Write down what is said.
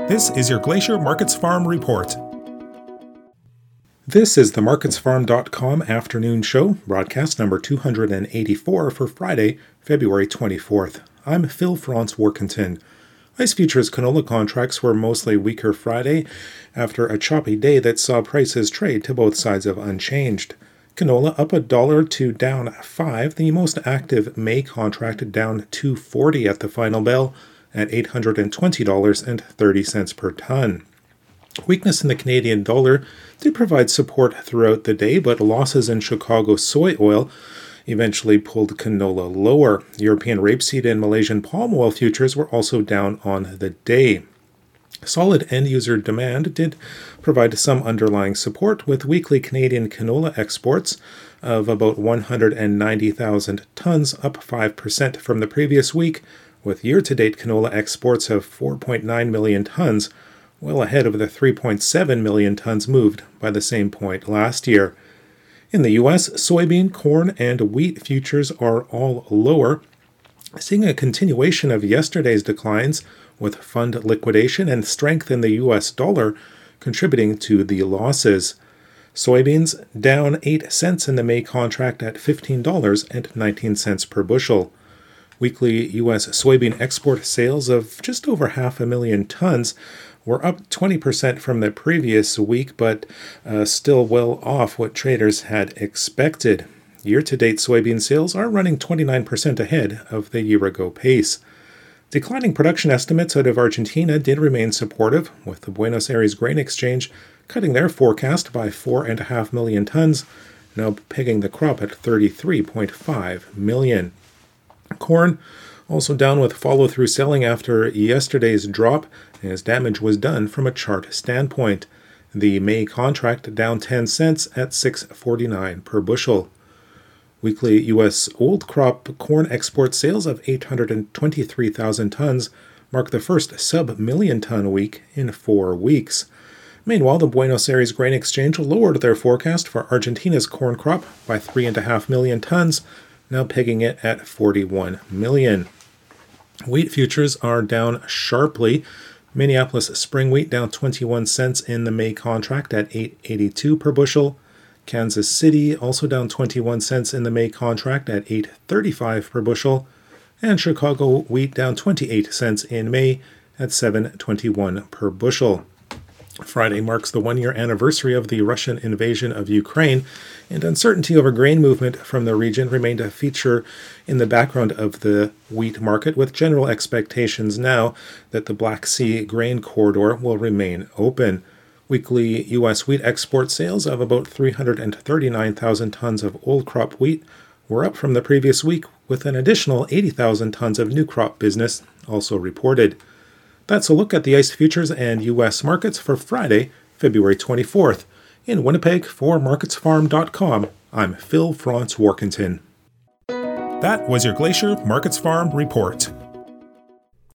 This is your Glacier Markets Farm Report. This is the MarketsFarm.com afternoon show, broadcast number 284 for Friday, February 24th. I'm Phil Franz-Workington. ICE futures canola contracts were mostly weaker Friday after a choppy day that saw prices trade to both sides of unchanged. Canola up $1 to down 5, the most active May contract down $2.40 at the final bell at $820.30 per ton. Weakness in the Canadian dollar did provide support throughout the day, but losses in Chicago soy oil eventually pulled canola lower. European rapeseed and Malaysian palm oil futures were also down on the day. Solid end-user demand did provide some underlying support, with weekly Canadian canola exports of about 190,000 tons, up 5% from the previous week, with year-to-date canola exports of 4.9 million tons, well ahead of the 3.7 million tons moved by the same point last year. In the U.S., soybean, corn, and wheat futures are all lower, seeing a continuation of yesterday's declines, with fund liquidation and strength in the U.S. dollar contributing to the losses. Soybeans down 8 cents in the May contract at $15.19 per bushel. Weekly U.S. soybean export sales of just over 500,000 tons were up 20% from the previous week, but still well off what traders had expected. Year-to-date soybean sales are running 29% ahead of the year-ago pace. Declining production estimates out of Argentina did remain supportive, with the Buenos Aires Grain Exchange cutting their forecast by 4.5 million tons, now pegging the crop at 33.5 million. Corn also down, with follow-through selling after yesterday's drop, as damage was done from a chart standpoint. The May contract down 10 cents at $6.49 per bushel. Weekly U.S. old crop corn export sales of 823,000 tons mark the first sub-million ton week in 4 weeks. Meanwhile, the Buenos Aires Grain Exchange lowered their forecast for Argentina's corn crop by 3.5 million tons, now pegging it at 41 million. Wheat futures are down sharply. Minneapolis spring wheat down 21 cents in the May contract at $8.82 per bushel. Kansas City also down 21 cents in the May contract at $8.35 per bushel. And Chicago wheat down 28 cents in May at $7.21 per bushel. Friday marks the 1-year anniversary of the Russian invasion of Ukraine, and uncertainty over grain movement from the region remained a feature in the background of the wheat market, with general expectations now that the Black Sea grain corridor will remain open. Weekly U.S. wheat export sales of about 339,000 tons of old crop wheat were up from the previous week, with an additional 80,000 tons of new crop business also reported. That's a look at the ICE futures and U.S. markets for Friday, February 24th. In Winnipeg, for MarketsFarm.com, I'm Phil Franz-Workington. That was your Glacier Markets Farm Report.